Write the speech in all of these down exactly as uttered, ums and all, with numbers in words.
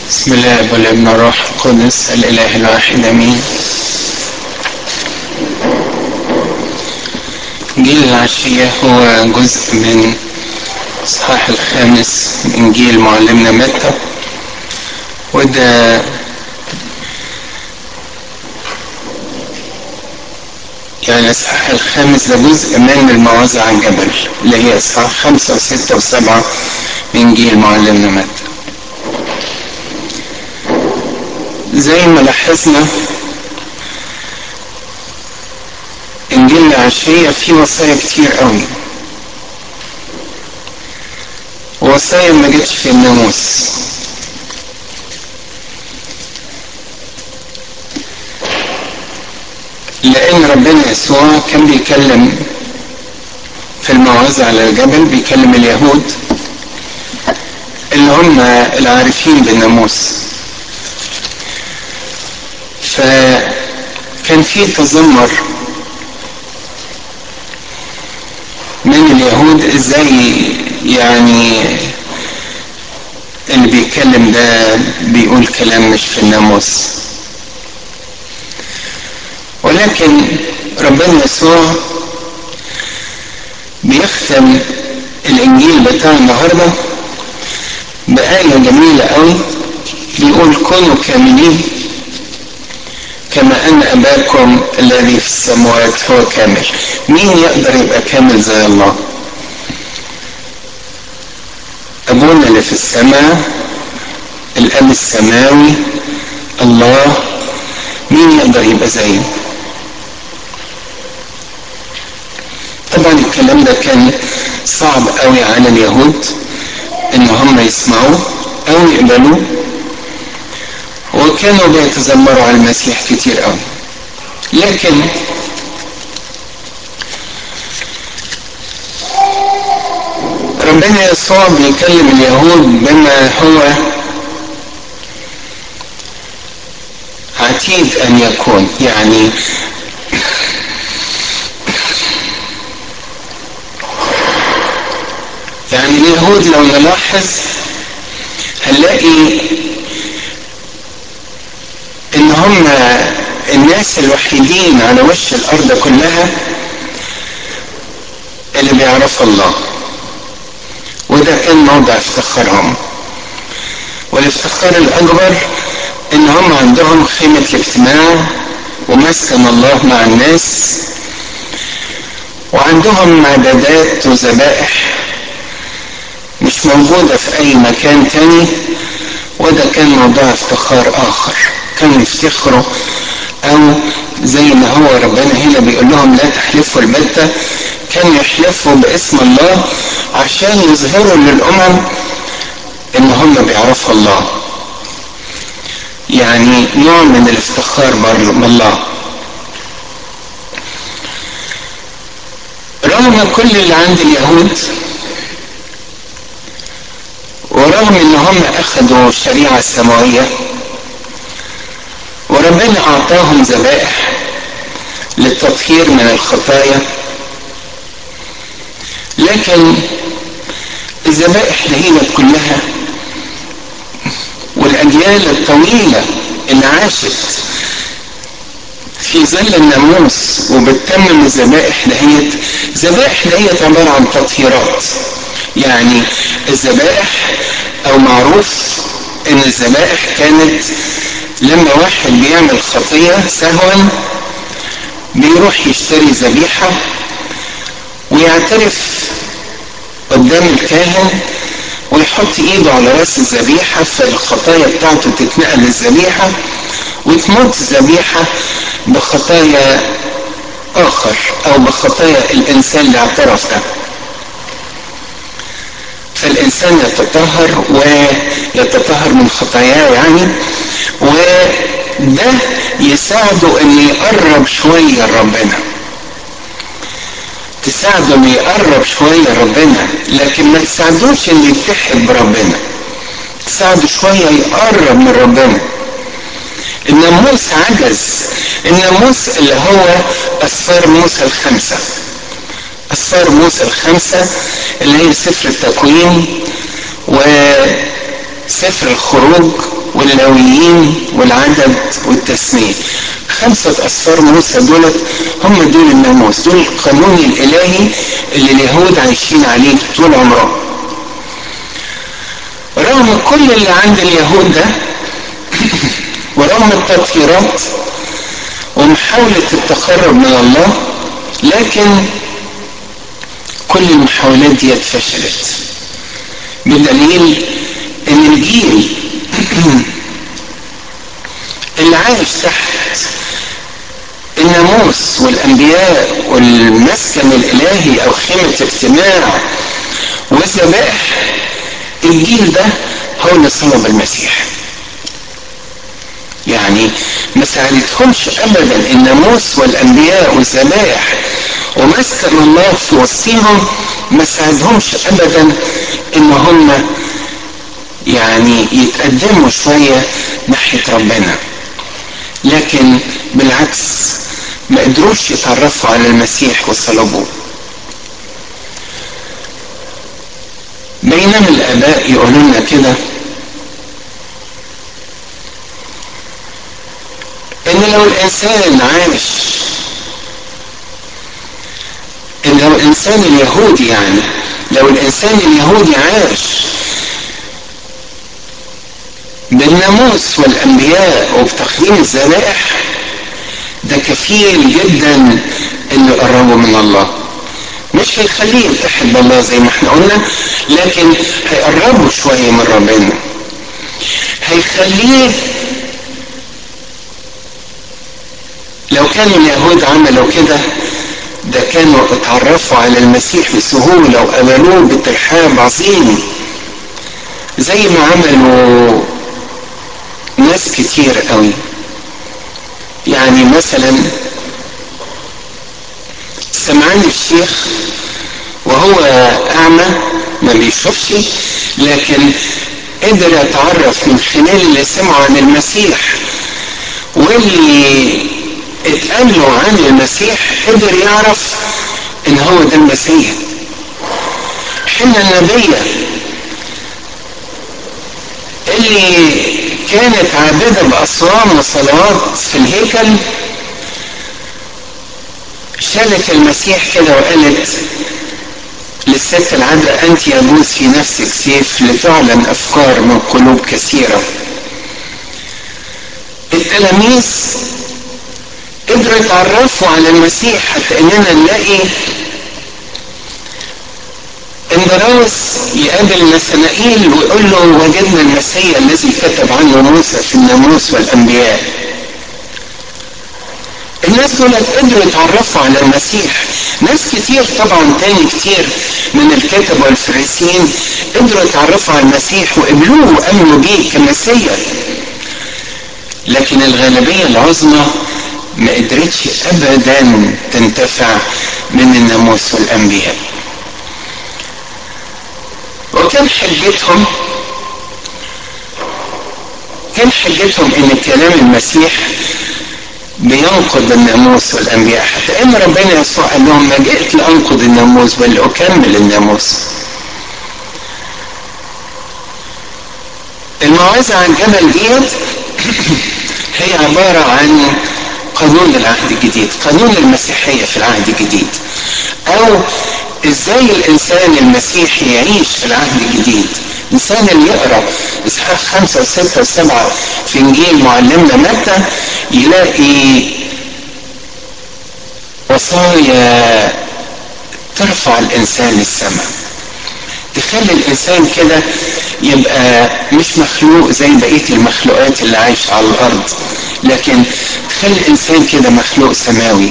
بسم الله والابن الروح القدس الاله الواحد امين. جيل العشية هو جزء من الاصحاح الخامس من انجيل معلمنا متى، وده يعني الاصحاح الخامس ده جزء من الموعظة على الجبل اللي هي اصحاح خمسة وستة وسبعة من انجيل معلمنا متى. زي ما لاحظنا انجيل العشية فيه وصايا كتير قوي، وصايا ما جتش في الناموس، لان ربنا يسوع كان بيكلم في الموعظة على الجبل، بيكلم اليهود اللي هم العارفين بالناموس، فكان في تذمر من اليهود ازاي يعني اللي بيتكلم ده بيقول كلام مش في الناموس. ولكن ربنا يسوع بيختم الانجيل بتاع النهارده بآية جميلة قوي، بيقول كونوا كاملين كما ان اباكم الذي في السماوات هو كامل. مين يقدر يبقى كامل زي الله؟ ابونا اللي في السماء، الاب السماوي الله، مين يقدر يبقى زيه؟ طبعا الكلام ده كان صعب قوي على اليهود ان هم يسمعوه او يقبلوه، وكانوا بيتذمروا على المسيح كتير قوي. لكن ربنا يسوع بيكلم اليهود بما هو عتيد ان يكون، يعني يعني اليهود لو نلاحظ هنلاقي ان هم الناس الوحيدين على وش الارض كلها اللي بيعرفوا الله، وده كان موضع افتخارهم. والافتخار الاكبر ان هم عندهم خيمة الاجتماع ومسكن الله مع الناس، وعندهم عبادات وذبائح مش موجودة في اي مكان تاني، وده كان موضوع افتخار اخر. كانوا يفتخروا، او زي ما هو ربنا هنا بيقول لهم لا تحلفوا البتة، كانوا يحلفوا باسم الله عشان يظهروا للامم ان هم بيعرفوا الله، يعني نوع من الافتخار بالله. رغم كل اللي عند اليهود، ورغم ان هم اخذوا الشريعة السماوية وربنا اعطاهم ذبائح للتطهير من الخطايا، لكن الذبائح دهيت كلها والاجيال الطويلة اللي عاشت في ظل الناموس وبتتمم الذبائح دهيت، ذبائح دهيت عبارة عن تطهيرات. يعني الذبائح او معروف ان الذبائح كانت لما واحد بيعمل خطية سهوا بيروح يشتري ذبيحة ويعترف قدام الكاهن ويحط ايده على راس الذبيحة، فالخطايا بتاعته تتنقل للذبيحة وتموت الذبيحة بخطايا اخر او بخطايا الانسان اللي اعترف ده، فالانسان يتطهر ويتطهر من خطاياه يعني، وده يساعده ان يقرب شوية لربنا، تساعده ان يقرب شوية لربنا، لكن ما تساعدوش ان يتحد بربنا، تساعده شوية يقرب من ربنا. الناموس عجز، الناموس اللي هو اسفار موسى الخمسة، اسفار موسى الخمسة اللي هي سفر التكوين وسفر الخروج واللاويين والعدد والتثنية. خمسة أسفار موسى دولت هم دول الناموس، دول القانون الإلهي اللي اليهود عايشين عليه طول عمرهم. رغم كل اللي عند اليهود ده ورغم التطهيرات ومحاولة التقرب من الله، لكن كل المحاولات دي فشلت، بدليل ان الجيل اللي عايش تحت الناموس والانبياء والمسكن الالهي او خيمة اجتماع والذبائح، الجيل ده هو اللي صلب المسيح. يعني ما ساعدتهمش ابدا الناموس والانبياء والذبائح ومسكن الله في وسطهم، ما ساعدهمش ابدا ان هم يعني يتقدموا شوية ناحية ربنا، لكن بالعكس ما قدروش يتعرفوا على المسيح وصلبوه. بينما الاباء يقولوا لنا كده ان لو الانسان عاش، ان لو الانسان اليهودي يعني لو الانسان اليهودي عاش بالناموس والانبياء وبتقديم الذبائح، ده كفيل جدا انه يقربه من الله. مش هيخليه يلتحق بالله زي ما احنا قلنا، لكن هيقربه شوية من ربنا، هيخليه لو كانوا اليهود عملوا كده ده كانوا اتعرفوا على المسيح بسهولة وقبلوه بترحاب عظيم، زي ما عملوا ناس كتير قوي. يعني مثلا سمعان الشيخ وهو اعمى ما بيشوفش، لكن قدر يتعرف من خلال اللي سمعوا عن المسيح واللي اتقالوا عن المسيح، قدر يعرف ان هو ده المسيح. حنا النبية اللي كانت عابدة بأصوام وصلوات في الهيكل شالت المسيح كده وقالت للست العذراء انت يجوز في نفسك سيف لتعلن افكار من قلوب كثيرة. التلاميذ قدروا يتعرفوا على المسيح حتى اننا نلاقي اندراوس يقابل نثنائيل ويقول له وجدنا المسيح الذي كتب عنه موسى في الناموس والانبياء. الناس دول قدروا يتعرفوا على المسيح. ناس كتير طبعا تاني كتير من الكتب والفريسيين قدروا يتعرفوا على المسيح وقبلوه وامنوا بيه كمسيح، لكن الغالبية العظمى ما قدرتش ابدا تنتفع من الناموس والانبياء. وكان حجتهم كان حجتهم ان كلام المسيح بينقض الناموس والانبياء، حتى ان ربنا يسوع قال لهم ما جئت لانقض الناموس بل لاكمل الناموس. الموعظة عن الجبل ديت هي عبارة عن قانون العهد الجديد، قانون المسيحية في العهد الجديد، او ازاي الانسان المسيحي يعيش في العهد الجديد. الانسان اللي يقرأ اصحاح خمسة وستة وسبعة في انجيل معلمنا متى يلاقي وصايا ترفع الانسان للسماء، تخلي الانسان كده يبقى مش مخلوق زي بقية المخلوقات اللي عايشة على الارض، لكن تخلي الانسان كده مخلوق سماوي.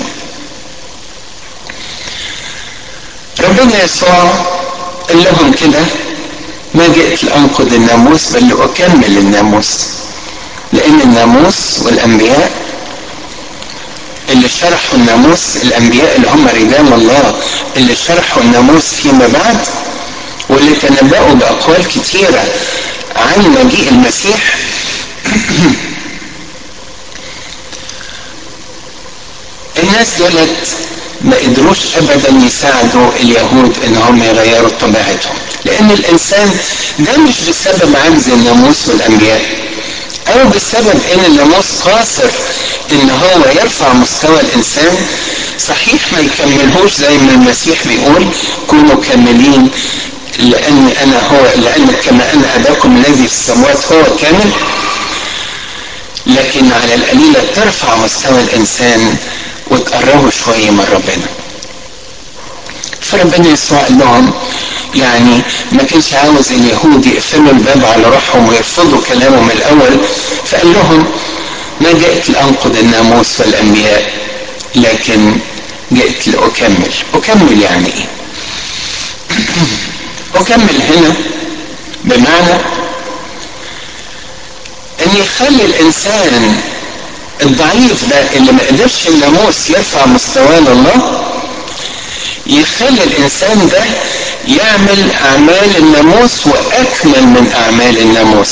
ربنا يسوع قال لهم كده ما جئت لانقض الناموس بل لاكمل الناموس، لان الناموس والانبياء اللي شرحوا الناموس، الانبياء اللي هم رجال الله اللي شرحوا الناموس فيما بعد واللي تنبأوا باقوال كتيرة عن مجيء المسيح، الناس دولت ما قدروش ابدا يساعدوا اليهود ان هم يغيروا طبيعتهم، لان الانسان ده مش بسبب عجز الناموس والانبياء، او بسبب ان الناموس قاصر ان هو يرفع مستوى الانسان. صحيح ما يكملهوش زي ما المسيح بيقول كونوا كاملين لاني انا هو لان كما ان اباكم الذي في السماوات هو كامل، لكن على القليلة ترفع مستوى الانسان وتقربه شوية من ربنا. فربنا يسوع قال لهم يعني ما كانش عاوز اليهود يقفلوا الباب على روحهم ويرفضوا كلامه من الاول، فقال لهم ما جئت لانقض الناموس والانبياء لكن جئت لاكمل. اكمل يعني ايه؟ اكمل هنا بمعنى ان يخلي الانسان الضعيف ده اللي ما قدرش الناموس يرفع مستواه لله، يخلي الانسان ده يعمل اعمال الناموس واكمل من اعمال الناموس.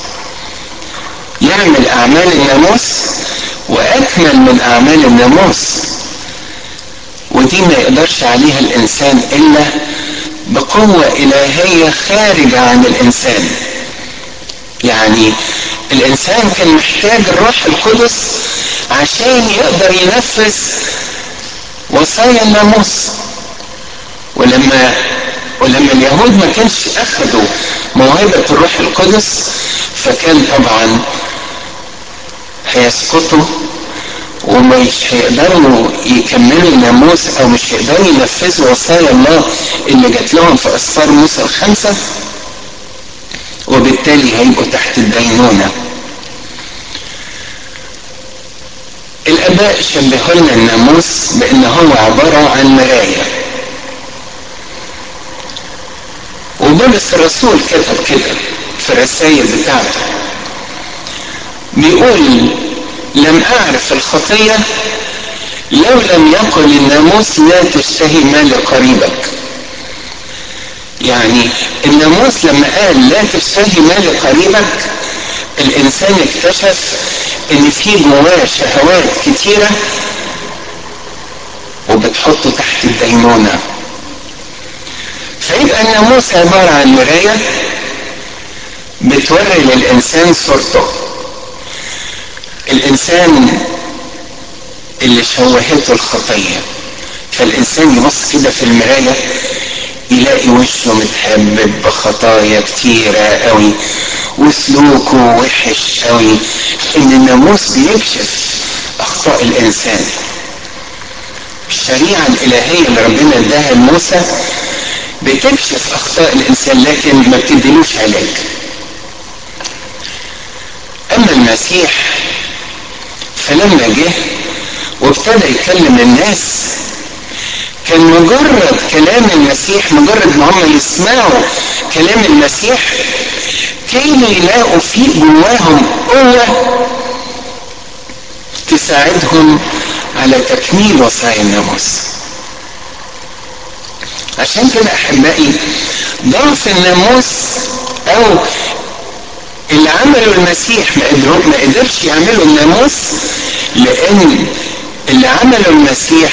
يعمل اعمال الناموس واكمل من اعمال الناموس، ودي ما يقدرش عليها الانسان الا بقوة الهية خارجة عن الانسان. يعني الانسان كان محتاج الروح القدس عشان يقدر ينفذ وصايا الناموس، ولما ولما اليهود ما كانش اخذوا موهبة الروح القدس فكان طبعا هيسقطوا ومش هيقدروا يكملوا الناموس او مش هيقدروا ينفذوا وصايا الله اللي جات لهم في اسفار موسى الخمسة، وبالتالي هيبقوا تحت الدينونة. الاباء شبهوا لنا الناموس بان هو عبارة عن مراية، وبولس الرسول كتب كده في الرسائل بتاعته بيقول لم اعرف الخطية لو لم يقل الناموس لا تشتهي ما لقريبك. يعني الناموس لما قال لا تشتهي ما لقريبك الانسان اكتشف ان في جواه شهوات كتيرة وبتحطه تحت الدينونة. فيبقى الناموس عبارة عن مراية بتوري للانسان صورته. الانسان اللي شوهته الخطية، فالانسان يبص كده في المراية يلاقي وشه متهبب بخطايا كتيرة قوي وسلوكه وحش قوي. ان الناموس بيكشف اخطاء الانسان. الشريعة الالهية اللي ربنا اداها لموسى بتكشف اخطاء الانسان لكن ما بتديلوش علاج. اما المسيح فلما جه وابتدى يكلم الناس كان مجرد كلام المسيح، مجرد ما هم يسمعوا كلام المسيح كانوا يلاقوا في جواهم قوة تساعدهم على تكميل وصايا الناموس. عشان كده احبائي ضعف الناموس او اللي عمله المسيح ما قدرش يعمله الناموس، لان اللي عمله المسيح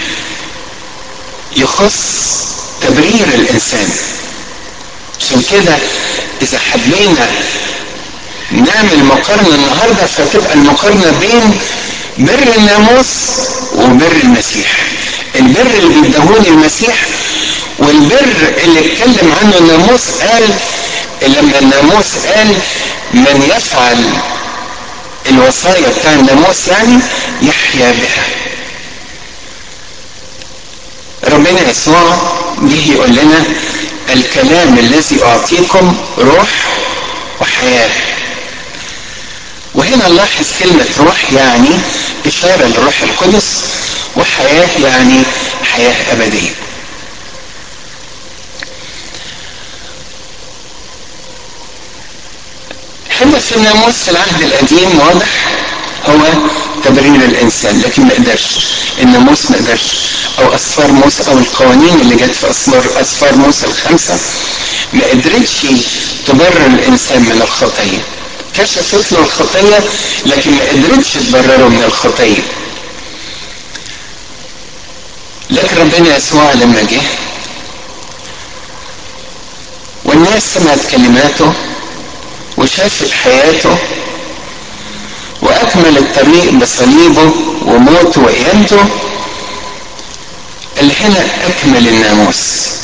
يخص تبرير الانسان. عشان كده اذا حبينا نعمل مقارنة النهاردة فتبقى المقارنة بين بر الناموس وبر المسيح. البر اللي بيدهون المسيح والبر اللي اتكلم عنه الناموس، قال لما الناموس قال من يفعل الوصايا بتاع الناموس يعني يحيا بها. ربنا يسوع جه يقول لنا الكلام الذي اعطيكم روح وحياة. وهنا نلاحظ كلمة روح يعني اشارة للروح القدس، وحياة يعني حياة ابدية. هدف الناموس في العهد القديم واضح هو تبرير الانسان، لكن ما قدرش الناموس، ما قدرش او اسفار موسى او القوانين اللي جت في اسفار اسفار موسى الخمسه ما قدرتش تبرر الانسان من الخطيه. كشفت له الخطيه لكن ما قدرتش تبرره من الخطيه. لكن ربنا يسوع لما جه والناس سمعت كلماته وشافت حياته اكمل الطريق بصليبه وموته وقيامته، اللي هنا اكمل الناموس.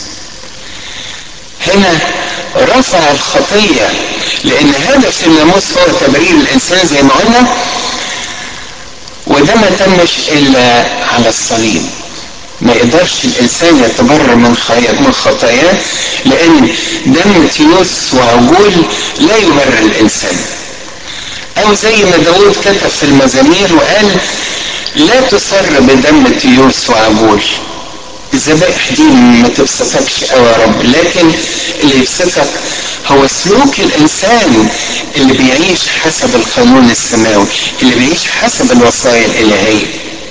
هنا رفع الخطية، لان هدف الناموس هو تبرير الانسان زي ما قلنا، وده ما تمش الا على الصليب. ما يقدرش الانسان يتبرر من من خطاياه، لان دم تيوس وعجول لا يبرر الانسان. او زي ما داود كتب في المزامير وقال: لا تسر بدم تيوس وعجول. الذبائح دي ما تبسطكش قوي يا رب، لكن اللي يبسطك هو سلوك الانسان اللي بيعيش حسب القانون السماوي، اللي بيعيش حسب الوصايا الالهيه.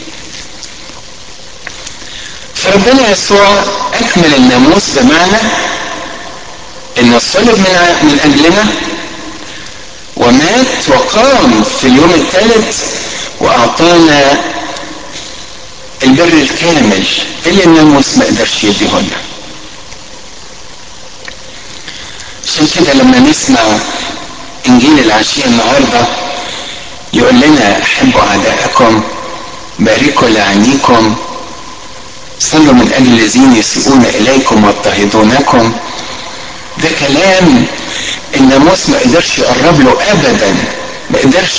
فربنا يسوع اكمل الناموس، بمعنى انه صلب من من اجلنا ومات وقام في اليوم الثالث واعطانا البر الكامل اللي الناموس ما قدرش يديهولنا. عشان كده لما نسمع انجيل العشية النهارده يقول لنا: احبوا اعداءكم، باركوا لعينيكم، صلوا من اجل الذين يسيئون اليكم واضطهدونكم. ده كلام الناموس ما قدرش يقرب له ابدا، ما قدرش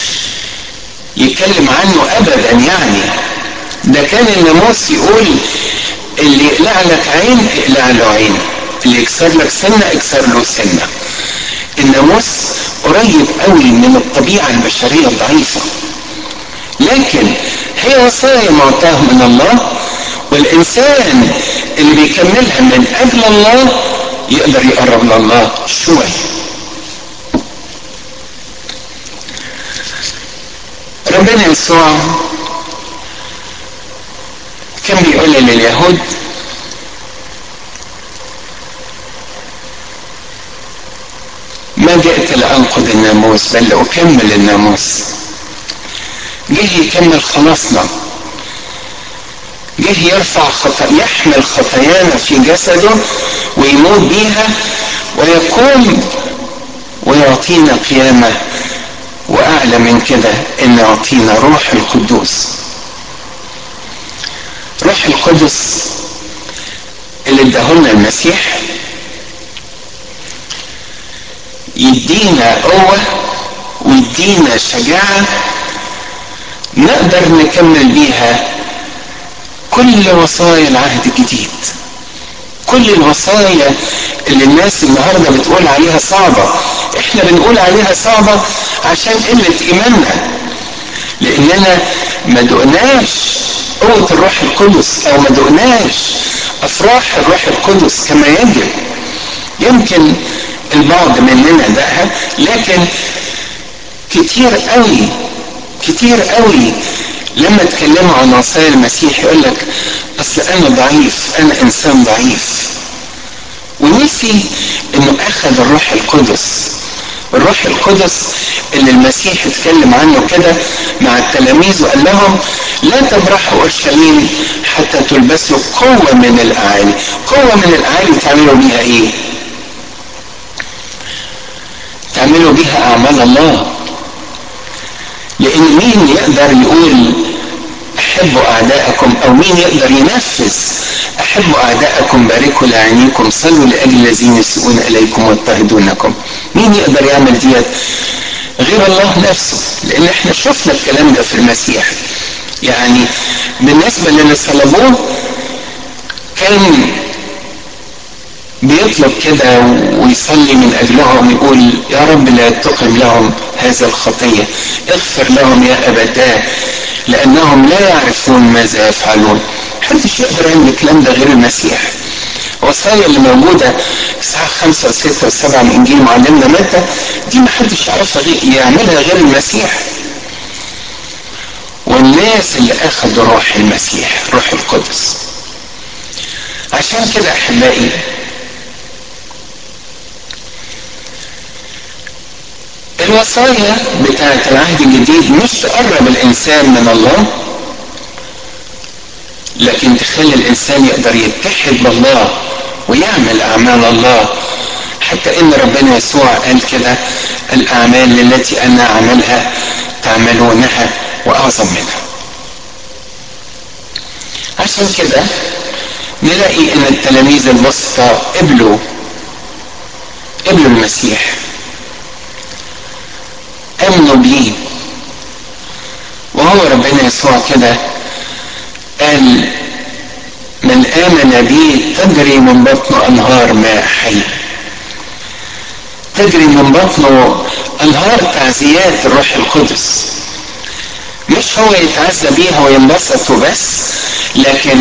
يتكلم عنه ابدا. يعني ده كان الناموس يقول: اللي يقلع لك عين اقلع له عين، اللي يكسر لك سنه اكسر له سنه. الناموس قريب قوي من الطبيعه البشريه الضعيفه، لكن هي وصايا معطاها من الله، والانسان اللي بيكملها من اجل الله يقدر يقرب لله شويه. ربنا يسوع كان بيقول لليهود: ما جئت لأنقض الناموس بل لأكمل الناموس. جه يكمل خلاصنا، جه يرفع خطأ، يحمل خطايانا في جسده ويموت بيها ويقوم ويعطينا قيامة، وأعلى من كده إن يعطينا روح القدوس. روح القدس اللي اداهولنا المسيح يدينا قوة ويدينا شجاعة نقدر نكمل بيها كل وصايا العهد الجديد. كل الوصايا اللي الناس النهاردة بتقول عليها صعبة، احنا بنقول عليها صعبة عشان قلة ايماننا، لاننا ما دقناش قوة الروح القدس، او ما دقناش افراح الروح القدس كما يجب. يمكن البعض مننا دقها، لكن كتير قوي كتير قوي لما اتكلموا عن وصايا المسيح يقول لك: اصل انا ضعيف، انا انسان ضعيف، ونسي انه اخذ الروح القدس. الروح القدس اللي المسيح اتكلم عنه كده مع التلاميذ وقال لهم: لا تبرحوا اورشليم حتى تلبسوا قوة من الاعالي. قوة من الاعالي تعملوا بيها ايه؟ تعملوا بيها اعمال الله. لان مين يقدر يقول احبوا اعداءكم، او مين يقدر ينفذ احبوا اعداءكم، باركوا لعينيكم، صلوا لاجل الذين يسيئون اليكم واضطهدونكم؟ مين يقدر يعمل ديت غير الله نفسه؟ لان احنا شفنا الكلام ده في المسيح. يعني بالنسبة للي صلبوه كان بيطلب كده ويصلي من اجلهم، يقول: يا رب لا تقم لهم هذا الخطية، اغفر لهم يا ابتاه لانهم لا يعرفون ماذا يفعلون. محدش يقدر يعمل الكلام ده غير المسيح. الوصايا اللي موجودة اصحاح خمسة وستة وسبعة من انجيل معلمنا متى دي محدش يعرفها غير يعملها غير المسيح. والناس اللي اخذوا روح المسيح، روح القدس. عشان كده احبائي الوصايا بتاعت العهد الجديد مش تقرب الانسان من الله، لكن تخلي الانسان يقدر يتحد بالله ويعمل اعمال الله. حتى ان ربنا يسوع قال كده: الاعمال التي انا اعملها تعملونها وأعظم منها. عشان كده نلاقي ان التلاميذ البسطة قبلوا قبلوا المسيح، امنوا بيه. وهو ربنا يسوع كده قال من آمن بي تجري من بطنه أنهار ماء حي. تجري من بطنه أنهار تعزيات الروح القدس، مش هو يتعزى بيها وينبسط وبس، لكن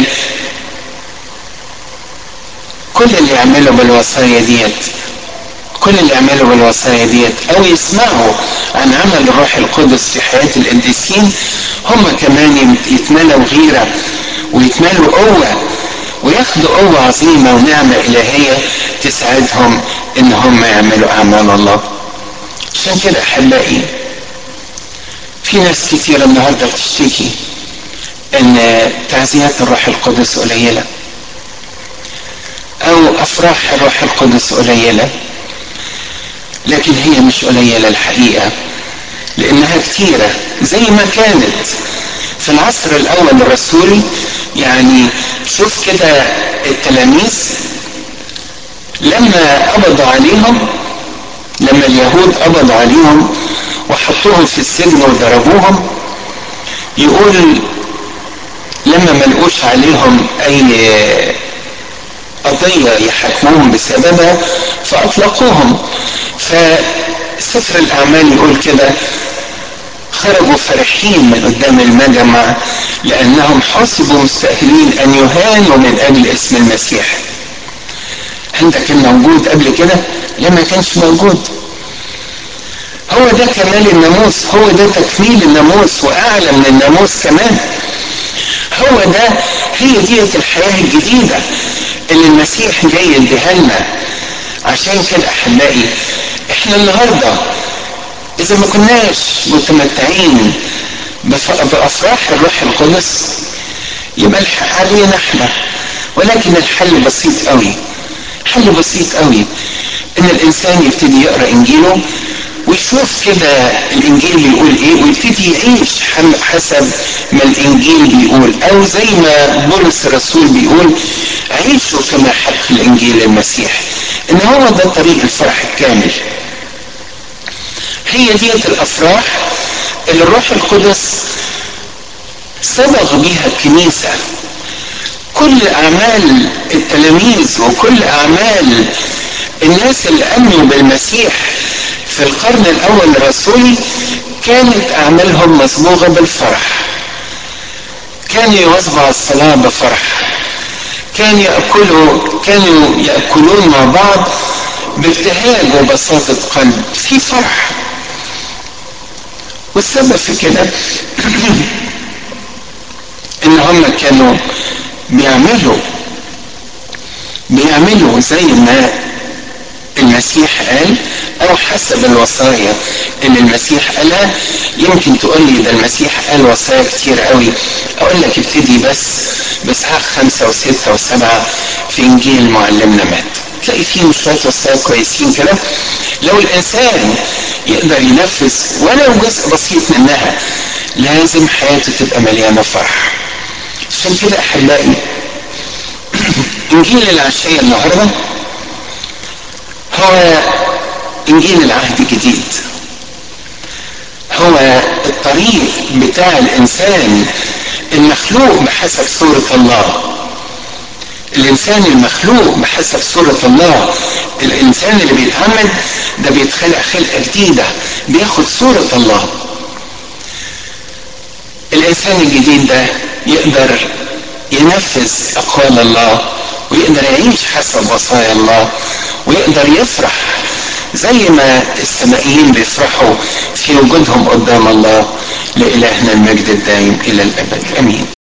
كل اللي يعمله بالوصايا ديت كل اللي يعملوا بالوصايا ديت او يسمعوا عن عمل الروح القدس في حياة القديسين، هم كمان يتملوا غيرة ويتملوا قوة وياخدوا قوة عظيمة ونعمة إلهية تساعدهم ان هم يعملوا اعمال الله. عشان كده احبائي في ناس كتير النهاردة بتشتكي ان تعزيات الروح القدس قليلة او افراح الروح القدس قليلة، لكن هي مش قليلة الحقيقة، لانها كتيرة زي ما كانت في العصر الاول الرسولي. يعني شوف كده التلاميذ لما قبضوا عليهم، لما اليهود قبضوا عليهم وحطوهم في السجن وضربوهم، يقول لما ما لقوش عليهم اي قضية يحكموهم بسببها فاطلقوهم. فسفر الاعمال يقول كده خرجوا فرحين من قدام المجمع لانهم حسبوا مستأهلين ان يهانوا من اجل اسم المسيح. عندك كان موجود قبل كده؟ لا، ما كانش موجود. هو ده كمال الناموس، هو ده تكميل الناموس واعلى من الناموس كمان. هو ده هي ديت الحياة الجديدة اللي المسيح جاي يديها لنا. عشان كده احبائي احنا النهارده اذا ما كناش متمتعين بافراح الروح القدس يبقى الحق علينا احنا، ولكن الحل بسيط قوي. حل بسيط قوي ان الانسان يبتدي يقرا انجيله ويشوف كده الانجيل بيقول ايه ويبتدي يعيش حسب ما الانجيل بيقول، او زي ما بولس الرسول بيقول عيشوا كما حق الانجيل المسيح، ان هو ده طريق الفرح الكامل. هي ديت الافراح اللي الروح القدس صبغ بيها الكنيسة. كل اعمال التلاميذ وكل اعمال الناس اللي امنوا بالمسيح في القرن الاول الرسولي كانت اعمالهم مصبوغة بالفرح. كانوا يواظبوا على الصلاة بفرح، كانوا يأكلوا كانوا يأكلون مع بعض بابتهاج وبساطة قلب في فرح. والسبب في كده ان هم كانوا بيعملوا بيعملوا زي ما المسيح قال او حسب الوصايا اللي المسيح قالها. يمكن تقول لي ده المسيح قال وصايا كتير قوي، اقول لك ابتدي بس باصحاح خمسة وستة وسبعة في انجيل معلمنا مات، تلاقي فيه شوية وصايا كويسين كده لو الانسان يقدر ينفذ ولو جزء بسيط منها لازم حياته تبقى مليانة فرح. عشان كده احبائي انجيل العشية النهارده هو انجيل العهد الجديد، هو الطريق بتاع الانسان المخلوق بحسب صورة الله. الانسان المخلوق بحسب صورة الله، الانسان اللي بيتعمد ده بيتخلق خلقة جديدة بياخد صورة الله. الانسان الجديد ده يقدر ينفذ اقوال الله ويقدر يعيش حسب وصايا الله ويقدر يفرح زي ما السمائيين بيفرحوا في وجودهم قدام الله. لإلهنا المجد الدائم الى الابد، امين.